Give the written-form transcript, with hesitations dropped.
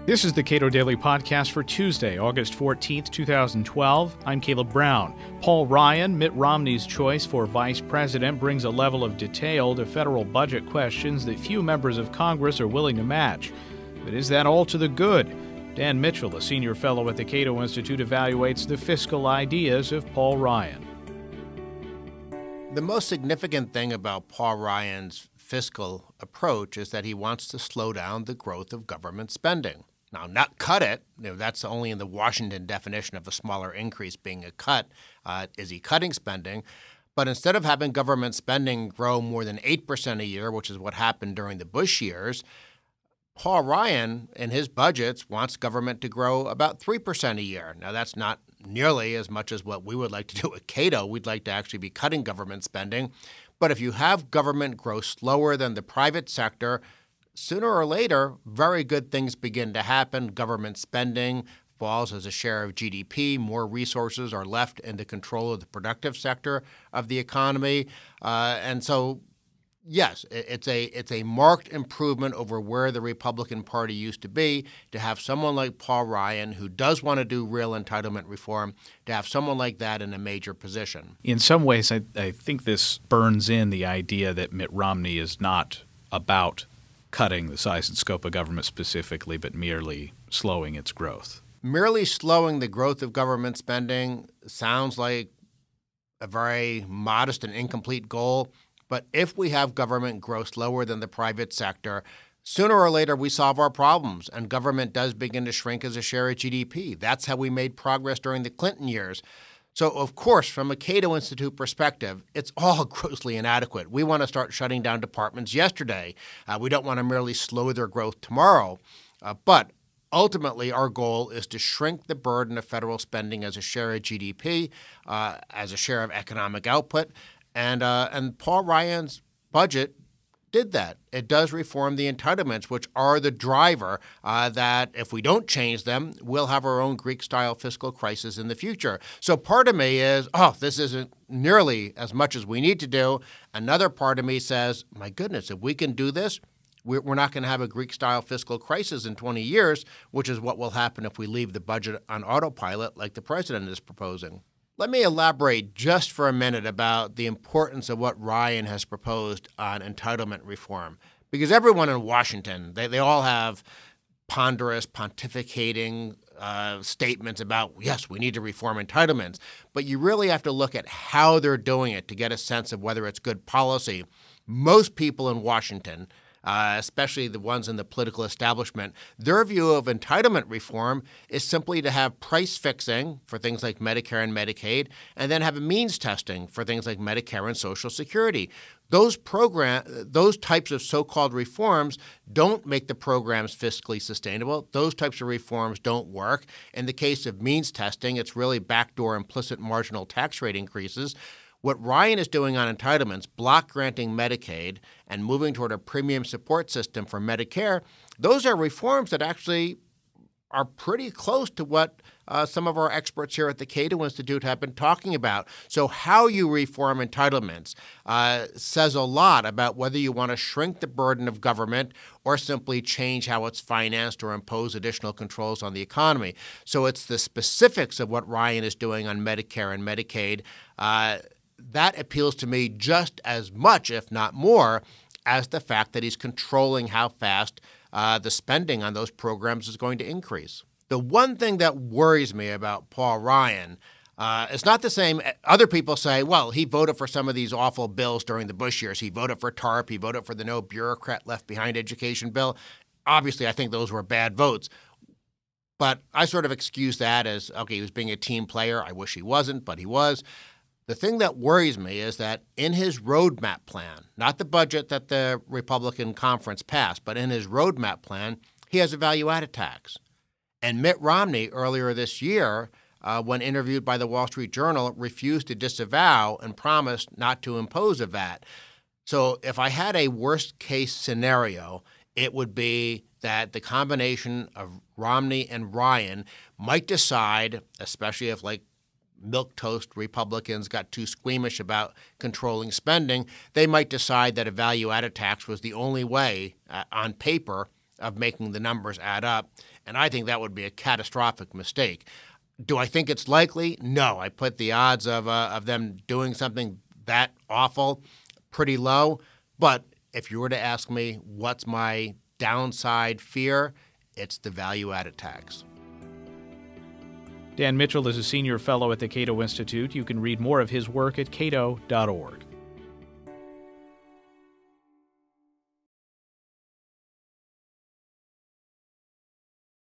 This is the Cato Daily Podcast for Tuesday, August 14th, 2012. I'm Caleb Brown. Paul Ryan, Mitt Romney's choice for vice president, brings a level of detail to federal budget questions that few members of Congress are willing to match. But is that all to the good? Dan Mitchell, a senior fellow at the Cato Institute, evaluates the fiscal ideas of Paul Ryan. The most significant thing about Paul Ryan's fiscal approach is that he wants to slow down the growth of government spending. Now, not cut it. That's only in the Washington definition of a smaller increase being a cut. Is he cutting spending? But instead of having government spending grow more than 8% a year, which is what happened during the Bush years, Paul Ryan, in his budgets, wants government to grow about 3% a year. Now, that's not nearly as much as what we would like to do at Cato. We'd like to actually be cutting government spending. But if you have government grow slower than the private sector, sooner or later, very good things begin to happen. Government spending falls as a share of GDP. More resources are left in the control of the productive sector of the economy. And so, yes, it's a marked improvement over where the Republican Party used to be, to have someone like Paul Ryan, who does want to do real entitlement reform, to have someone like that in a major position. In some ways, I think this burns in the idea that Mitt Romney is not about cutting the size and scope of government specifically, but merely slowing its growth. Merely slowing the growth of government spending sounds like a very modest and incomplete goal. But if we have government grow slower than the private sector, sooner or later we solve our problems and government does begin to shrink as a share of GDP. That's how we made progress during the Clinton years. So, of course, from a Cato Institute perspective, it's all grossly inadequate. We want to start shutting down departments yesterday. We don't want to merely slow their growth tomorrow. But ultimately, our goal is to shrink the burden of federal spending as a share of GDP, as a share of economic output. And Paul Ryan's budget did that. It does reform the entitlements, which are the driver that if we don't change them, we'll have our own Greek-style fiscal crisis in the future. So part of me is, this isn't nearly as much as we need to do. Another part of me says, my goodness, if we can do this, we're not going to have a Greek-style fiscal crisis in 20 years, which is what will happen if we leave the budget on autopilot like the president is proposing. Let me elaborate just for a minute about the importance of what Ryan has proposed on entitlement reform. Because everyone in Washington, they all have ponderous, pontificating statements about, yes, we need to reform entitlements. But you really have to look at how they're doing it to get a sense of whether it's good policy. Most people in Washington, especially the ones in the political establishment, their view of entitlement reform is simply to have price fixing for things like Medicare and Medicaid, and then have a means testing for things like Medicare and Social Security. Those types of so-called reforms don't make the programs fiscally sustainable. Those types of reforms don't work. In the case of means testing, it's really backdoor implicit marginal tax rate increases. What Ryan is doing on entitlements, block granting Medicaid and moving toward a premium support system for Medicare, those are reforms that actually are pretty close to what some of our experts here at the Cato Institute have been talking about. So how you reform entitlements says a lot about whether you want to shrink the burden of government or simply change how it's financed or impose additional controls on the economy. So it's the specifics of what Ryan is doing on Medicare and Medicaid that appeals to me just as much, if not more, as the fact that he's controlling how fast the spending on those programs is going to increase. The one thing that worries me about Paul Ryan is not the same. Other people say, well, he voted for some of these awful bills during the Bush years. He voted for TARP. He voted for the No Bureaucrat Left Behind education bill. Obviously, I think those were bad votes. But I sort of excuse that as, okay, he was being a team player. I wish he wasn't, but he was. The thing that worries me is that in his roadmap plan, not the budget that the Republican conference passed, but in his roadmap plan, he has a value-added tax. And Mitt Romney earlier this year, when interviewed by the Wall Street Journal, refused to disavow and promised not to impose a VAT. So if I had a worst-case scenario, it would be that the combination of Romney and Ryan might decide, especially if milquetoast Republicans got too squeamish about controlling spending, they might decide that a value-added tax was the only way on paper of making the numbers add up. And I think that would be a catastrophic mistake. Do I think it's likely? No. I put the odds of them doing something that awful pretty low. But if you were to ask me what's my downside fear, it's the value-added tax. Dan Mitchell is a senior fellow at the Cato Institute. You can read more of his work at cato.org.